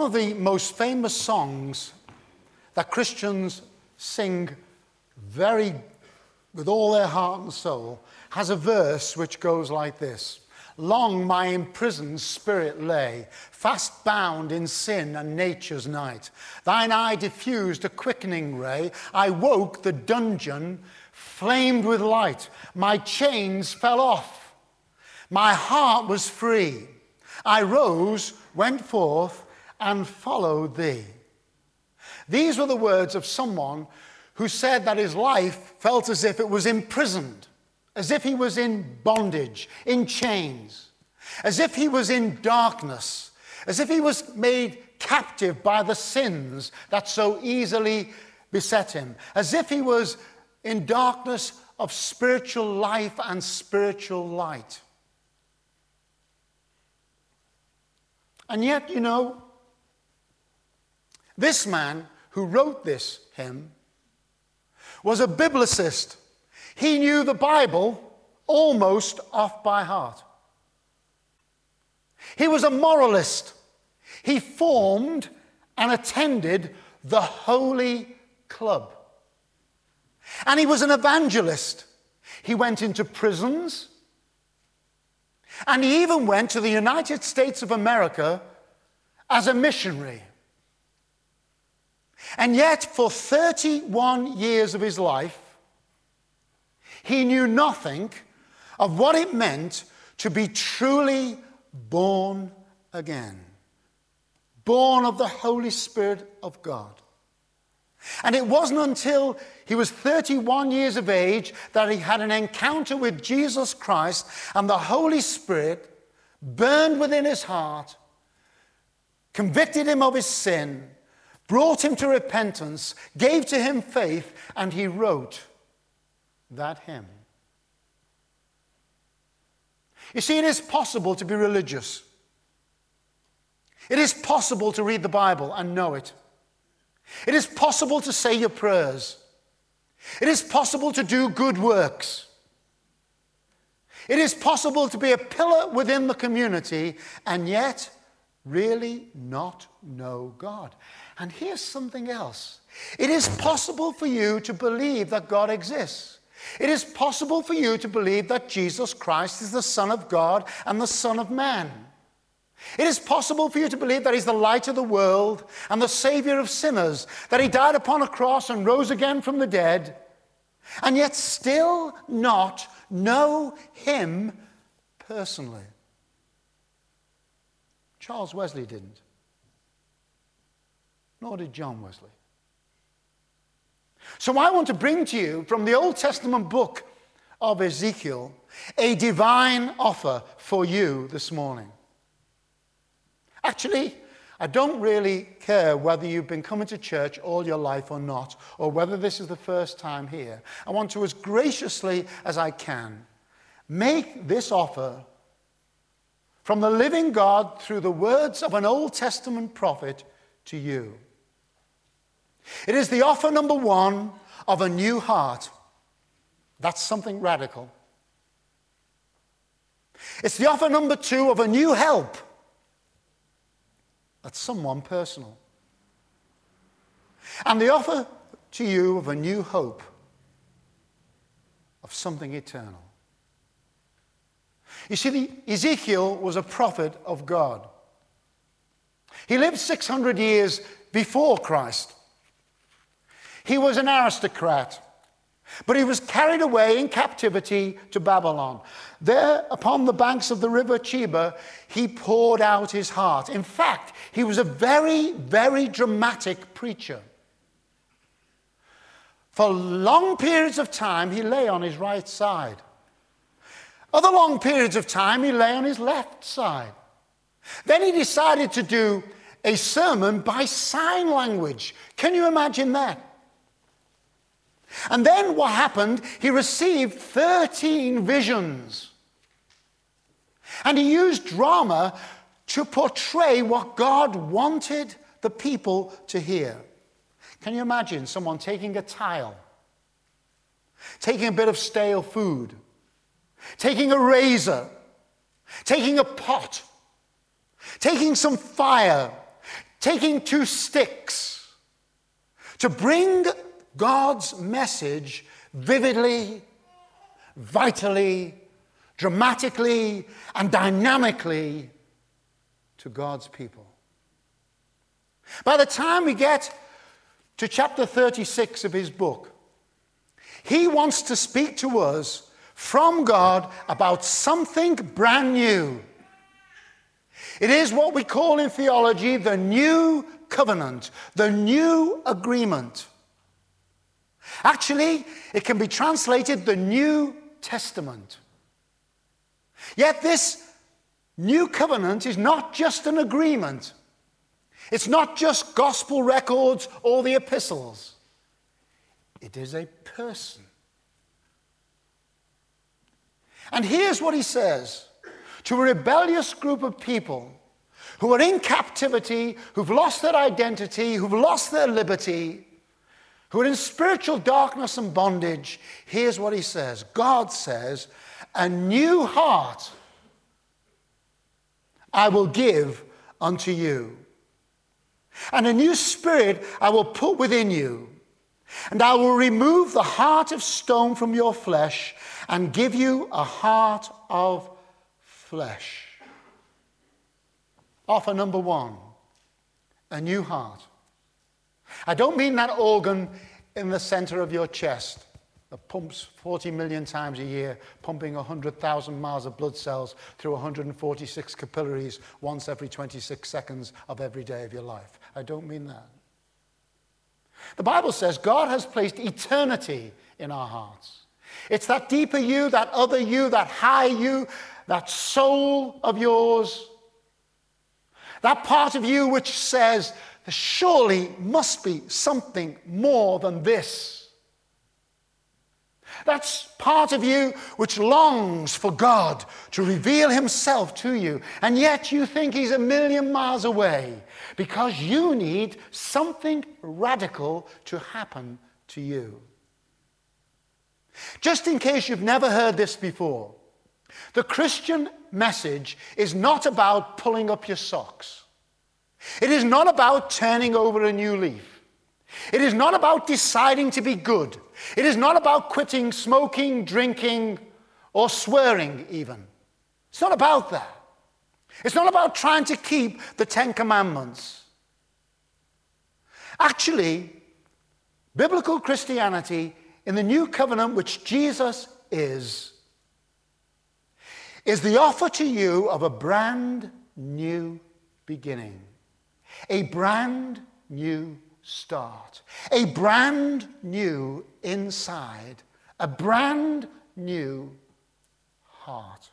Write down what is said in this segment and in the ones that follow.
One of the most famous songs that Christians sing with all their heart and soul has a verse which goes like this. Long my imprisoned spirit lay, fast bound in sin and nature's night. Thine eye diffused a quickening ray. I woke, the dungeon flamed with light. My chains fell off. My heart was free. I rose, went forth, and followed thee. These were the words of someone who said that his life felt as if it was imprisoned, as if he was in bondage, in chains, as if he was in darkness, as if he was made captive by the sins that so easily beset him, as if he was in darkness of spiritual life and spiritual light. And yet, this man who wrote this hymn was a biblicist. He knew the Bible almost off by heart. He was a moralist. He formed and attended the Holy Club. And he was an evangelist. He went into prisons. And he even went to the United States of America as a missionary. And yet, for 31 years of his life, he knew nothing of what it meant to be truly born again. Born of the Holy Spirit of God. And it wasn't until he was 31 years of age that he had an encounter with Jesus Christ, and the Holy Spirit burned within his heart, convicted him of his sin, brought him to repentance, gave to him faith, and he wrote that hymn. You see, it is possible to be religious. It is possible to read the Bible and know it. It is possible to say your prayers. It is possible to do good works. It is possible to be a pillar within the community and yet really not know God. And here's something else. It is possible for you to believe that God exists. It is possible for you to believe that Jesus Christ is the Son of God and the Son of Man. It is possible for you to believe that he's the light of the world and the Savior of sinners, that he died upon a cross and rose again from the dead, and yet still not know him personally. Charles Wesley didn't. Nor did John Wesley. So I want to bring to you from the Old Testament book of Ezekiel a divine offer for you this morning. Actually, I don't really care whether you've been coming to church all your life or not, or whether this is the first time here. I want to, as graciously as I can, make this offer from the living God through the words of an Old Testament prophet to you. It is the offer number one of a new heart. That's something radical. It's the offer number two of a new help. That's someone personal. And the offer to you of a new hope, of something eternal. You see, Ezekiel was a prophet of God. He lived 600 years before Christ. He was an aristocrat, but he was carried away in captivity to Babylon. There, upon the banks of the river Chebar, he poured out his heart. In fact, he was a very, very dramatic preacher. For long periods of time, he lay on his right side. Other long periods of time, he lay on his left side. Then he decided to do a sermon by sign language. Can you imagine that? And then what happened? He received 13 visions. And he used drama to portray what God wanted the people to hear. Can you imagine someone taking a tile, taking a bit of stale food, taking a razor, taking a pot, taking some fire, taking two sticks to bring God's message vividly, vitally, dramatically, and dynamically to God's people. By the time we get to chapter 36 of his book, he wants to speak to us from God about something brand new. It is what we call in theology the new covenant, the new agreement. Actually, it can be translated the New Testament. Yet this new covenant is not just an agreement. It's not just gospel records or the epistles. It is a person. And here's what he says to a rebellious group of people who are in captivity, who've lost their identity, who've lost their liberty, who are in spiritual darkness and bondage. Here's what he says. God says, a new heart I will give unto you, and a new spirit I will put within you, and I will remove the heart of stone from your flesh and give you a heart of flesh. Offer number one, a new heart. I don't mean that organ in the center of your chest that pumps 40 million times a year, pumping 100,000 miles of blood cells through 146 capillaries once every 26 seconds of every day of your life. I don't mean that. The Bible says God has placed eternity in our hearts. It's that deeper you, that other you, that high you, that soul of yours, that part of you which says, there surely must be something more than this. That's part of you which longs for God to reveal himself to you, and yet you think he's a million miles away because you need something radical to happen to you. Just in case you've never heard this before, the Christian message is not about pulling up your socks. It is not about turning over a new leaf. It is not about deciding to be good. It is not about quitting smoking, drinking, or swearing even. It's not about that. It's not about trying to keep the Ten Commandments. Actually, biblical Christianity in the new covenant, which Jesus is the offer to you of a brand new beginning, a brand new start, a brand new inside, a brand new heart.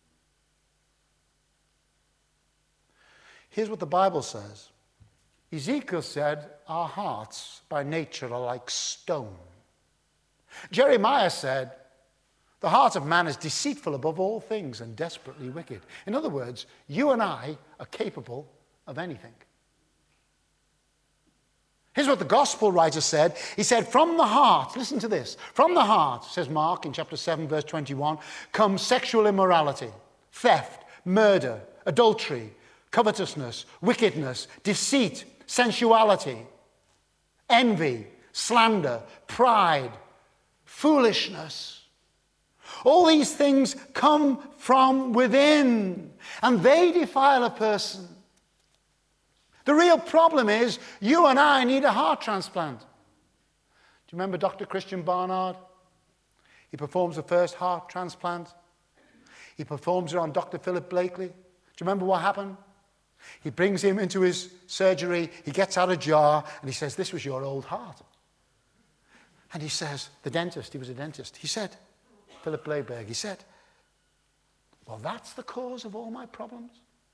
Here's what the Bible says. Ezekiel said, our hearts by nature are like stone. Jeremiah said, the heart of man is deceitful above all things and desperately wicked. In other words, you and I are capable of anything. Here's what the gospel writer said. He said, from the heart, listen to this, from the heart, says Mark in chapter 7, verse 21, comes sexual immorality, theft, murder, adultery, covetousness, wickedness, deceit, sensuality, envy, slander, pride, foolishness. All these things come from within, and they defile a person. The real problem is you and I need a heart transplant. Do you remember Dr. Christian Barnard? He performs the first heart transplant. He performs it on Dr. Philip Blakely. Do you remember what happened? He brings him into his surgery. He gets out a jar and he says, this was your old heart. And he says, the dentist, he was a dentist, he said, Philip Blayberg, he said, well, that's the cause of all my problems.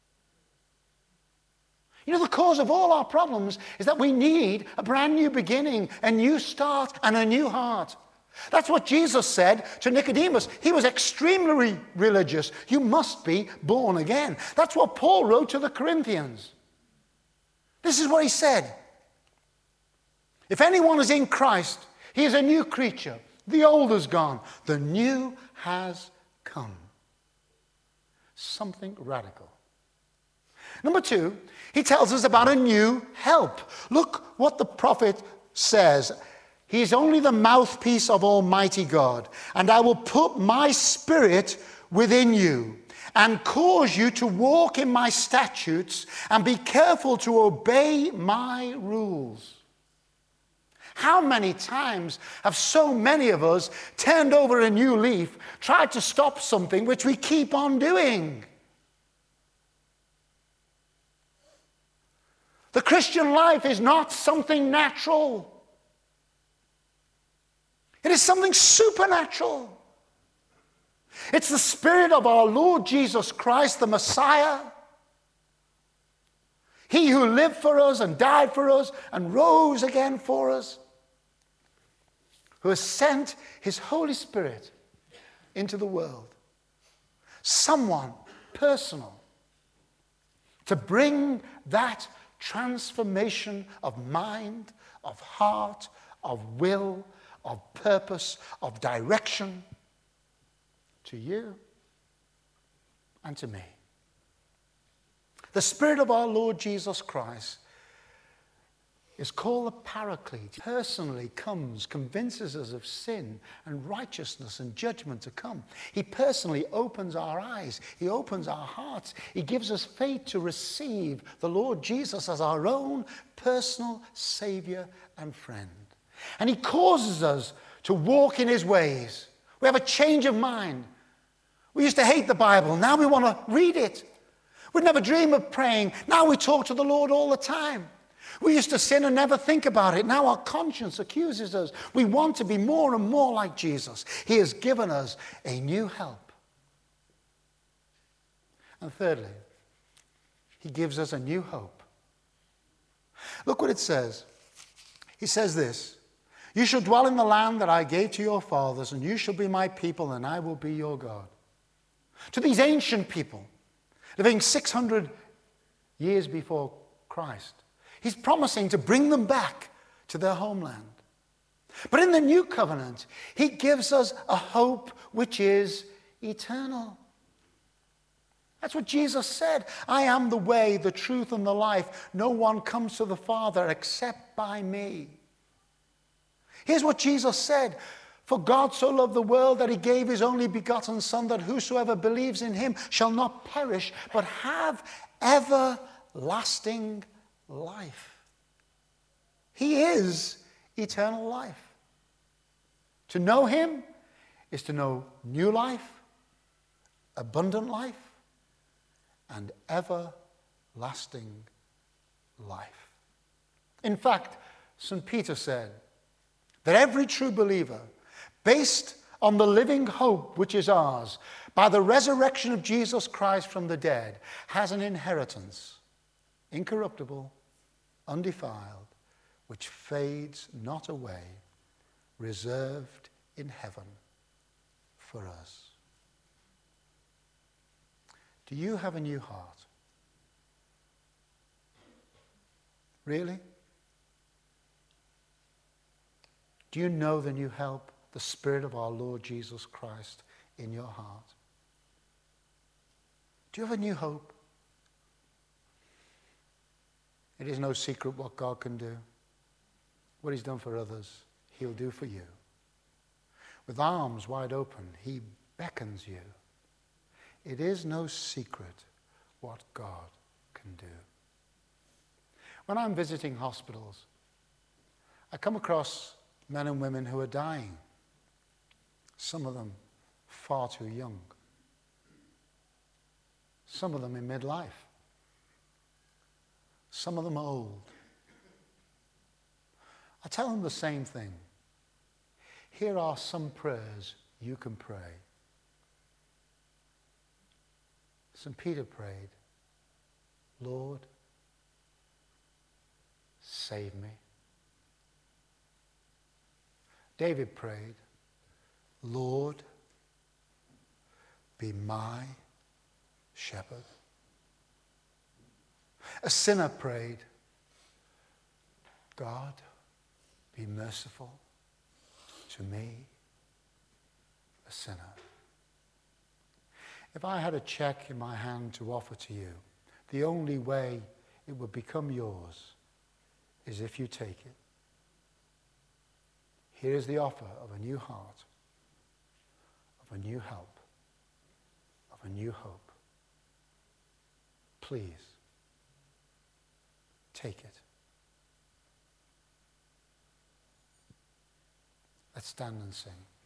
You know, the cause of all our problems is that we need a brand new beginning, a new start, and a new heart. That's what Jesus said to Nicodemus. He was extremely religious. You must be born again. That's what Paul wrote to the Corinthians. This is what he said. If anyone is in Christ, he is a new creature. The old is gone. The new has come. Something radical. Number two, he tells us about a new help. Look what the prophet says. He is only the mouthpiece of Almighty God, and I will put my spirit within you and cause you to walk in my statutes and be careful to obey my rules. How many times have so many of us turned over a new leaf, tried to stop something which we keep on doing? The Christian life is not something natural. It is something supernatural. It's the Spirit of our Lord Jesus Christ, the Messiah. He who lived for us and died for us and rose again for us, who has sent his Holy Spirit into the world. Someone personal to bring that transformation of mind, of heart, of will, of purpose, of direction to you and to me. The Spirit of our Lord Jesus Christ is called the Paraclete. He personally comes, convinces us of sin and righteousness and judgment to come. He personally opens our eyes. He opens our hearts. He gives us faith to receive the Lord Jesus as our own personal Savior and friend. And he causes us to walk in his ways. We have a change of mind. We used to hate the Bible. Now we want to read it. We'd never dream of praying. Now we talk to the Lord all the time. We used to sin and never think about it. Now our conscience accuses us. We want to be more and more like Jesus. He has given us a new help. And thirdly, he gives us a new hope. Look what it says. He says this: you shall dwell in the land that I gave to your fathers, and you shall be my people, and I will be your God. To these ancient people, living 600 years before Christ, he's promising to bring them back to their homeland. But in the new covenant, he gives us a hope which is eternal. That's what Jesus said. I am the way, the truth, and the life. No one comes to the Father except by me. Here's what Jesus said. For God so loved the world that he gave his only begotten Son, that whosoever believes in him shall not perish, but have everlasting life. He is eternal life. To know him is to know new life, abundant life, and everlasting life. In fact, St. Peter said that every true believer, based on the living hope which is ours by the resurrection of Jesus Christ from the dead, has an inheritance, incorruptible, undefiled, which fades not away, reserved in heaven for us. Do you have a new heart? Really? Do you know the new help, the Spirit of our Lord Jesus Christ in your heart? Do you have a new hope? It is no secret what God can do. What he's done for others, he'll do for you. With arms wide open, he beckons you. It is no secret what God can do. When I'm visiting hospitals, I come across men and women who are dying. Some of them far too young. Some of them in midlife. Some of them old. I tell them the same thing. Here are some prayers you can pray. St. Peter prayed, Lord, save me. David prayed, Lord, be my shepherd. A sinner prayed, God, be merciful to me, a sinner. If I had a check in my hand to offer to you, The only way it will become yours is if you take it. Here is the offer of a new heart, of a new help, of a new hope. Please, take it. Let's stand and sing.